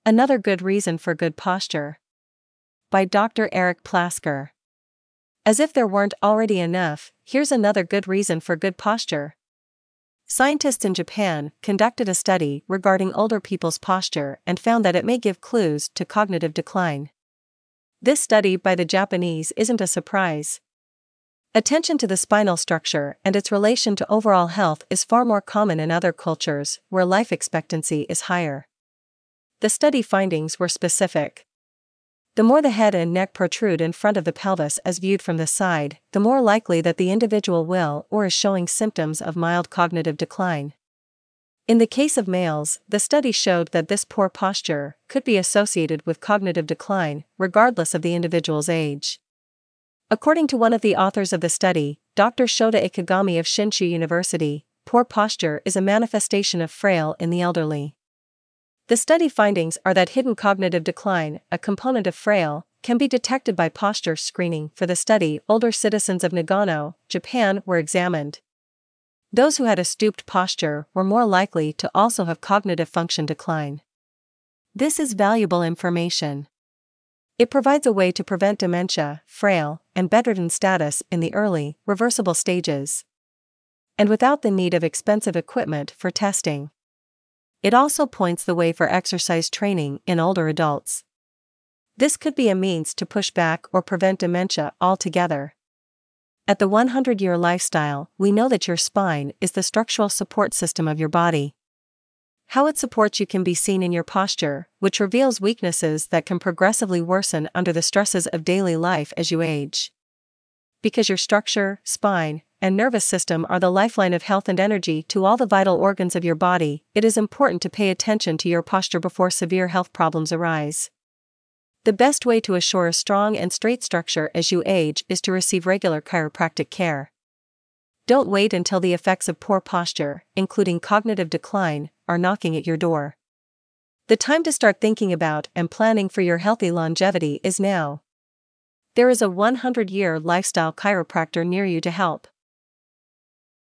Another good reason for good posture. By Dr. Eric Plasker. As if there weren't already enough, here's another good reason for good posture. Scientists in Japan conducted a study regarding older people's posture and found that it may give clues to cognitive decline. This study by the Japanese isn't a surprise. Attention to the spinal structure and its relation to overall health is far more common in other cultures where life expectancy is higher. The study findings were specific. The more the head and neck protrude in front of the pelvis as viewed from the side, the more likely that the individual will or is showing symptoms of mild cognitive decline. In the case of males, the study showed that this poor posture could be associated with cognitive decline, regardless of the individual's age. According to one of the authors of the study, Dr. Shota Ikegami of Shinshu University, poor posture is a manifestation of frail in the elderly. The study findings are that hidden cognitive decline, a component of frail, can be detected by posture screening. For the study, older citizens of Nagano, Japan, were examined. Those who had a stooped posture were more likely to also have cognitive function decline. This is valuable information. It provides a way to prevent dementia, frail, and bedridden status in the early, reversible stages, and without the need of expensive equipment for testing. It also points the way for exercise training in older adults. This could be a means to push back or prevent dementia altogether. At the 100-Year Lifestyle, we know that your spine is the structural support system of your body. How it supports you can be seen in your posture, which reveals weaknesses that can progressively worsen under the stresses of daily life as you age. Because your structure, spine, and nervous system are the lifeline of health and energy to all the vital organs of your body, it is important to pay attention to your posture before severe health problems arise. The best way to assure a strong and straight structure as you age is to receive regular chiropractic care. Don't wait until the effects of poor posture, including cognitive decline, are knocking at your door. The time to start thinking about and planning for your healthy longevity is now. There is a 100-Year Lifestyle chiropractor near you to help.